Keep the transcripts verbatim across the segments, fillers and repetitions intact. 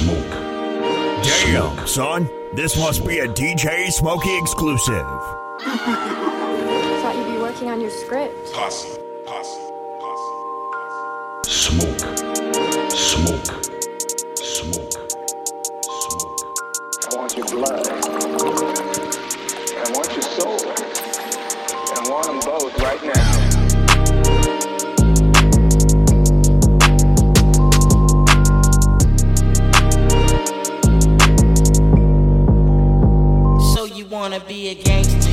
Smoke. Damn, son. This must be a D J Smokey exclusive. Thought you'd be working on your script. Posse. Posse. Posse. Smoke. Smoke. Smoke. Smoke. I want your blood. I want your soul. I want them both right now. Wanna be a gangster.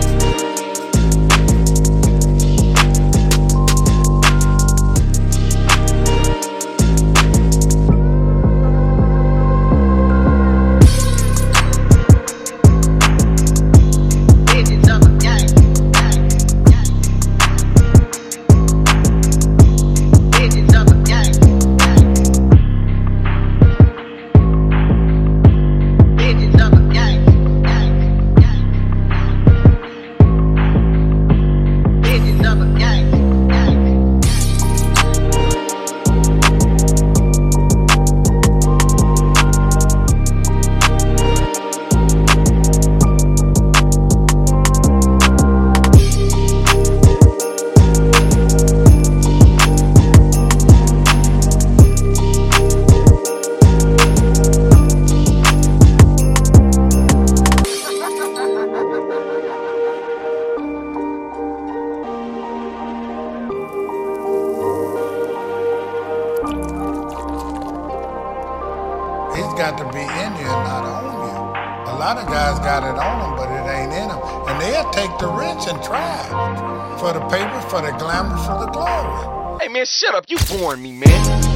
Got to be in you and not on you. A lot of guys got it on them, but it ain't in them. And they'll take the rich and try for the paper, for the glamour, for the glory. Hey man, shut up. You boring me, man.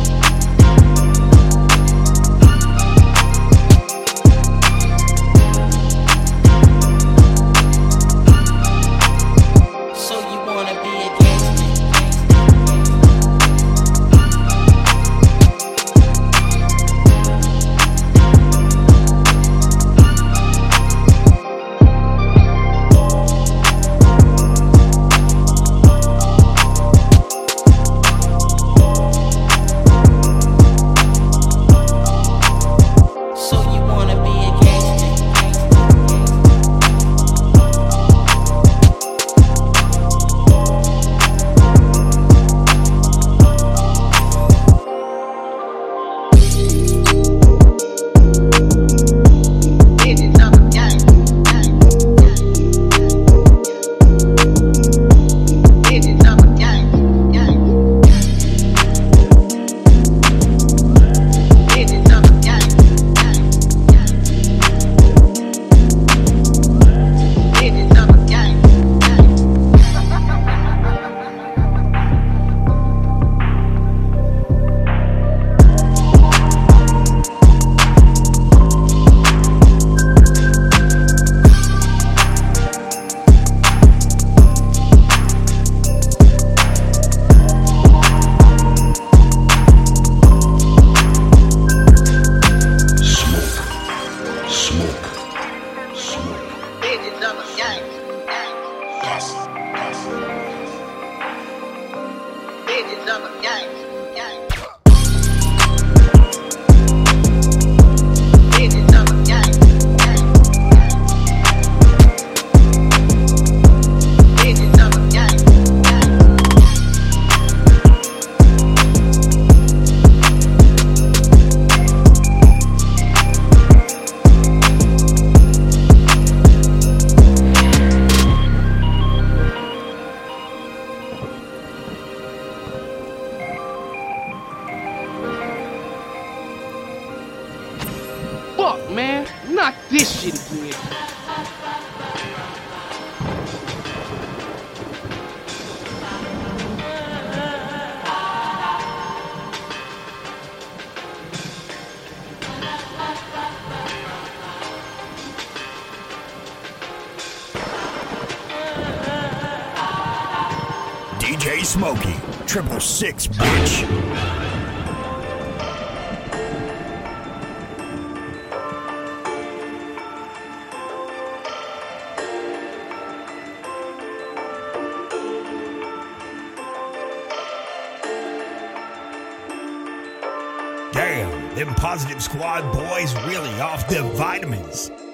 Fuck, man. Not this shit again. D J Smokey, triple six, bitch. Them Positive Squad boys really off their vitamins.